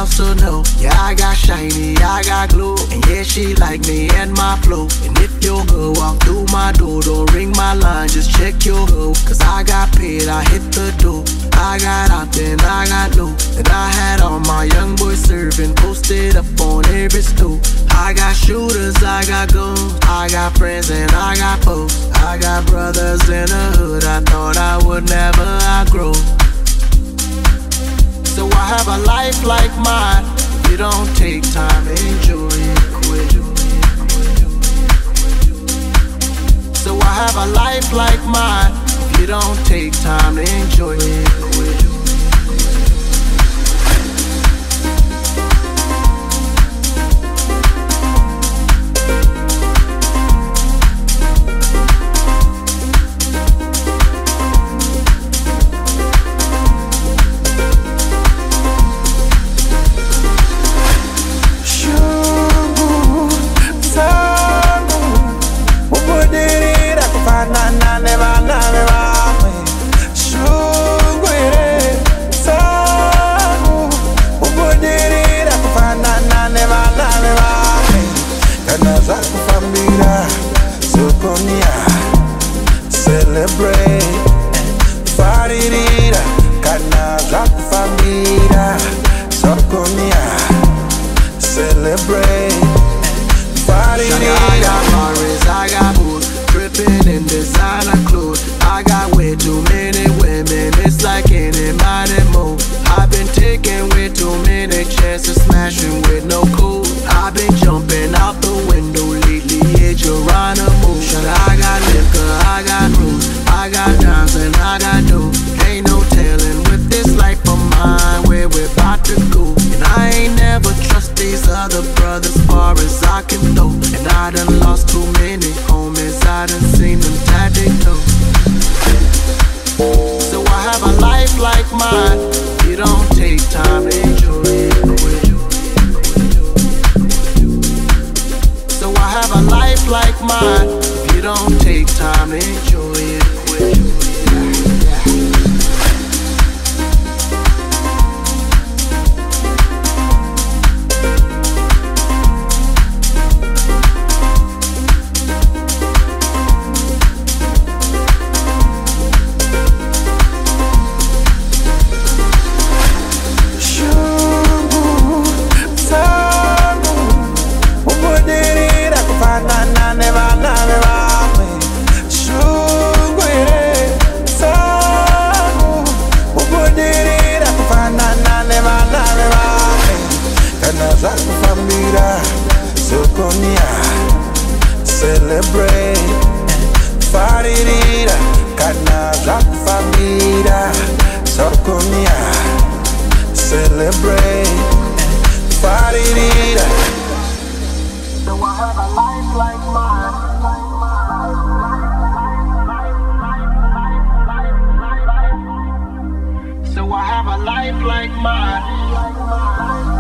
also know, yeah, I got shiny, I got glow. And yeah, she like me and my flow. And if your girl walk through my door, don't ring my line, just check your hoe. Cause I got paid, I hit the door. I got out, then I got low. And I had all my young boys serving, posted up on every stool. I got shooters, I got guns, I got friends and I got foes. I got brothers in the hood, I thought I would never outgrow. So I have a life like mine. If you don't take time to enjoy it, quit. So I have a life like mine. If you don't take time to enjoy it, quit. Celebrate, faririra, kana zvaku famira, sokonia. Celebrate, faririra. I got Paris, I got boots, dripping in designer clothes. I got way too many women, it's like any money move. I've been taking way too many chances, smashing with no code. I've been jumping out the window lately, yeah, Geronimo. I got liquor, I got rules, I got dimes and I got dough. Ain't no telling with this life of mine where we're about to go. And I ain't never trust these other brothers far as I can throw. And I done lost too many homies, I done seen them tied they toe. So I have a life like mine. You don't take time to enjoy it, quit. So I have a life like mine. If you don't take time to enjoy it, quit. Celebrate, faririra, kana zvaku famira, sokonia. Celebrate, faririra. So I have a life like mine. So I have a life like mine.